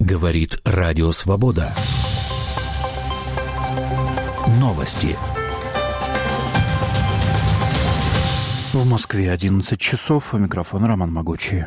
Говорит Радио Свобода. Новости. В Москве 11 часов. У микрофона Роман Могучий.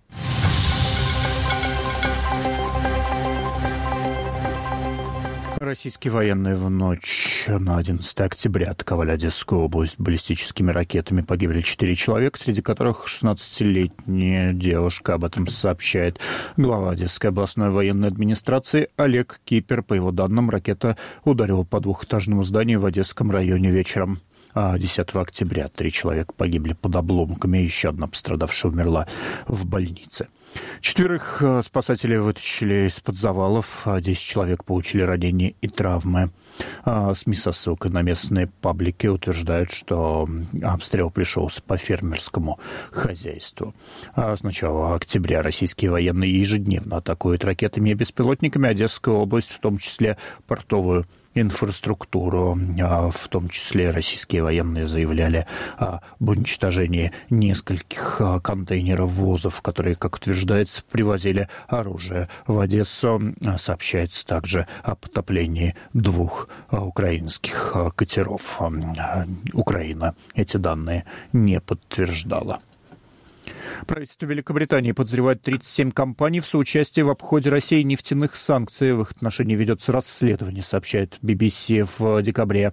Российские военные в ночь на 11 октября атаковали Одесскую область баллистическими ракетами. Погибли 4 человека, среди которых 16-летняя девушка. Об этом сообщает глава Одесской областной военной администрации Олег Кипер. По его данным, ракета ударила по двухэтажному зданию в Одесском районе вечером. 10 октября 3 человека погибли под обломками, еще одна пострадавшая умерла в больнице. 4 спасателей вытащили из-под завалов, 10 человек получили ранения и травмы. СМИ со ссылкой на местные паблики утверждают, что обстрел пришелся по фермерскому хозяйству. С начала октября российские военные ежедневно атакуют ракетами и беспилотниками Одесскую область, в том числе портовую инфраструктуру. В том числе российские военные заявляли об уничтожении нескольких контейнеров ВОЗов, которые, как утверждается, привозили оружие в Одессу. Сообщается также о потоплении 2 украинских катеров. Украина эти данные не подтверждала. Правительство Великобритании подозревает 37 компаний в соучастии в обходе России нефтяных санкций. В их отношении ведется расследование, сообщает BBC. В декабре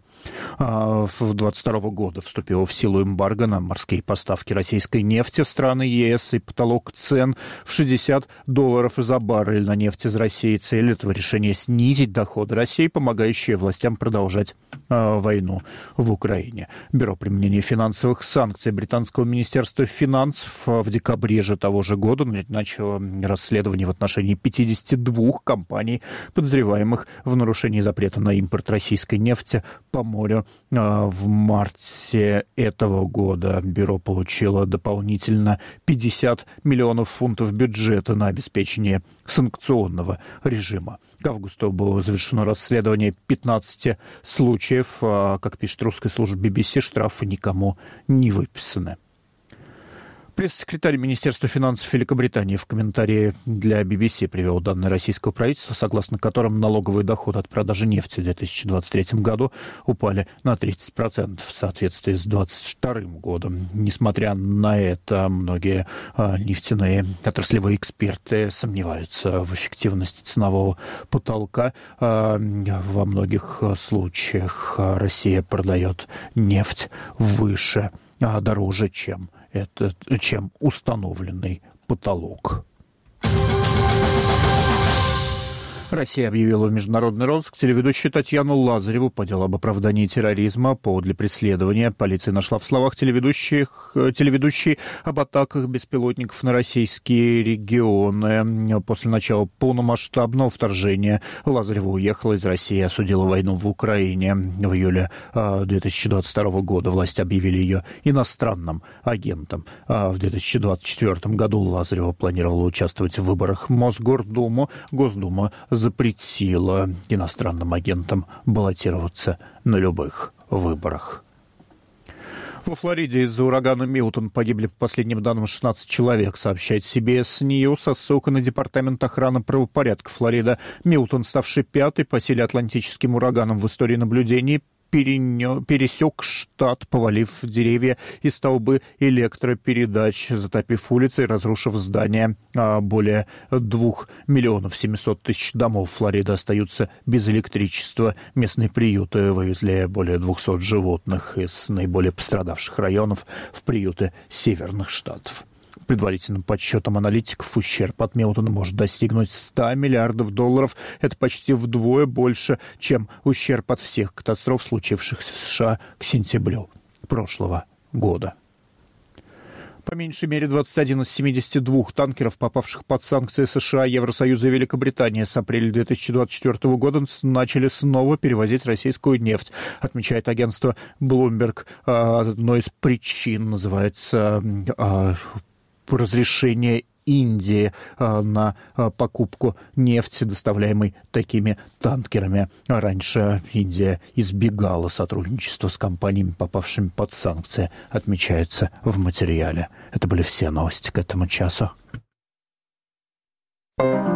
2022 года вступило в силу эмбарго на морские поставки российской нефти в страны ЕС и потолок цен в $60 за баррель на нефть из России. Цель этого решения — снизить доходы России, помогающие властям продолжать войну в Украине. Бюро применения финансовых санкций британского министерства финансов в декабре же того же года начало расследование в отношении 52 компаний, подозреваемых в нарушении запрета на импорт российской нефти по морю. В марте этого года бюро получило дополнительно 50 миллионов фунтов бюджета на обеспечение санкционного режима. К августу было завершено расследование 15 случаев. Как пишет русская служба BBC, штрафы никому не выписаны. Пресс-секретарь Министерства финансов Великобритании в комментарии для BBC привел данные российского правительства, согласно которым налоговые доходы от продажи нефти в 2023 году упали на 30% в соответствии с 2022 годом. Несмотря на это, многие нефтяные отраслевые эксперты сомневаются в эффективности ценового потолка. Во многих случаях Россия продает нефть выше, дороже, чем установленный потолок. Россия объявила в международный розыск телеведущую Татьяну Лазареву по делу об оправдании терроризма. Повод для преследования полиция нашла в словах телеведущей об атаках беспилотников на российские регионы. После начала полномасштабного вторжения Лазарева уехала из России и осудила войну в Украине. В июле 2022 года власти объявили ее иностранным агентом. В 2024 году Лазарева планировала участвовать в выборах в Мосгордуму. Госдума запретила иностранным агентам баллотироваться на любых выборах. Во Флориде из-за урагана Милтон погибли, по последним данным, 16 человек, сообщает CBS News со ссылкой на Департамент охраны правопорядка Флориды. Милтон, ставший 5-й по силе атлантическим ураганом в истории наблюдений, пересек штат, повалив деревья и столбы электропередач, затопив улицы и разрушив здания. Более 2 700 000 домов Флориды остаются без электричества. Местные приюты вывезли более 200 животных из наиболее пострадавших районов в приюты северных штатов. По предварительным подсчетам аналитиков, ущерб от Милтона может достигнуть $100 миллиардов. Это почти вдвое больше, чем ущерб от всех катастроф, случившихся в США к сентябрю прошлого года. По меньшей мере 21 из 72 танкеров, попавших под санкции США, Евросоюза и Великобритании, с апреля 2024 года начали снова перевозить российскую нефть, отмечает агентство Bloomberg. Одной из причин называется разрешение Индии на покупку нефти, доставляемой такими танкерами. Раньше Индия избегала сотрудничества с компаниями, попавшими под санкции, отмечается в материале. Это были все новости к этому часу.